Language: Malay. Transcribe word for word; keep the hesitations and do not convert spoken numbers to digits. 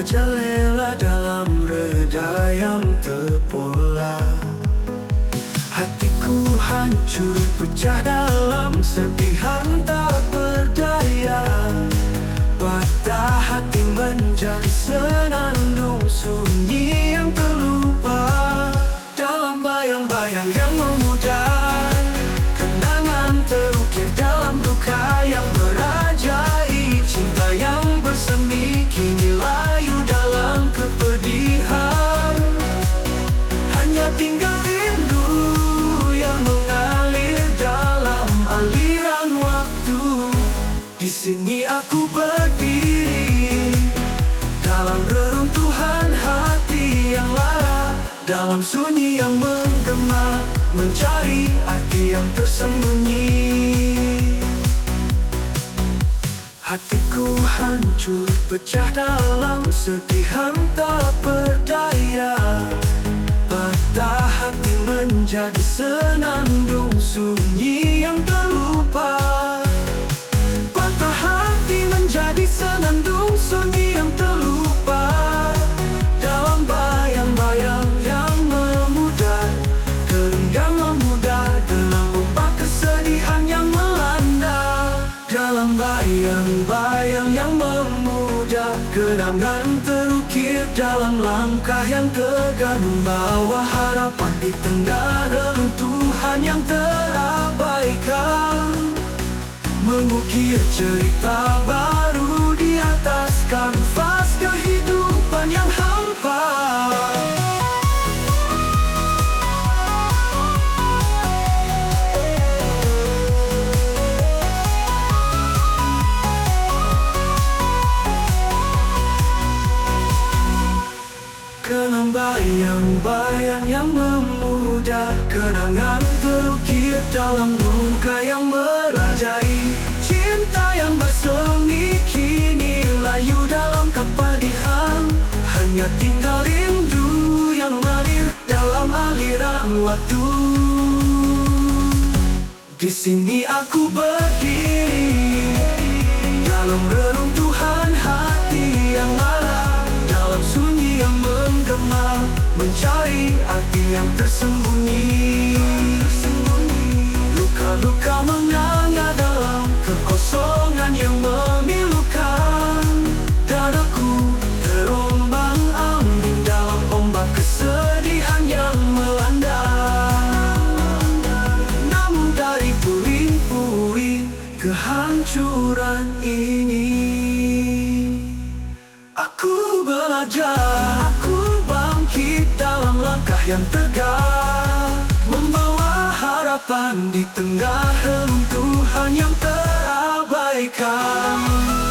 merajalela dalam reda yang terpola. Hatiku hancur pecah dalam sedihan tak berdaya. Patah hati menjadi senandung sunyi yang terlupa. Dalam bayang-bayang yang memudar, kenangan terukir dalam duka yang merajai. Cinta yang bersemi kini layu dalam kepedihan. Hanya tinggal rindu yang mengalir dalam aliran waktu. Di sini aku berdiri dalam reruntuhan hati yang lara, dalam sunyi yang menggema, mencari arti yang tersembunyi. Hatiku hancur pecah dalam sedihan tak berdaya. Patah hati menjadi senandung sunyi yang terlupa. Patah hati menjadi senandung sunyi yang terlupa. Dalam bayang-bayang yang memudar, keringgang memudar dalam ombak kesedihan yang melanda. Dalam bayang-bayang yang memudar, kenangan terukir dalam langkah yang tegar, membawa harapan di tengah reruntuhan yang terabaikan. Mengukir cerita baru di atas kanvas kehidupan yang hampa. Kenang bayang-bayang yang memudar, kenangan terukir dalam luka yang merajai. Cinta yang bersemi kini layu dalam kepedihan. Hanya tinggal rindu yang mengalir dalam aliran waktu. Di sini aku berdiri dalam reruntuhan hati yang lara, dalam sunyi yang menggema, mencari arti yang tersembunyi. Luka-luka menganga dalam kekosongan yang memilukan. Dadaku terombang-ambing dalam ombak kesedihan yang melanda. Namun dari puing-puing kehancuran ini, aku belajar, aku bangkit dalam langkah yang tegar, membawa harapan di tengah reruntuhan yang terabaikan.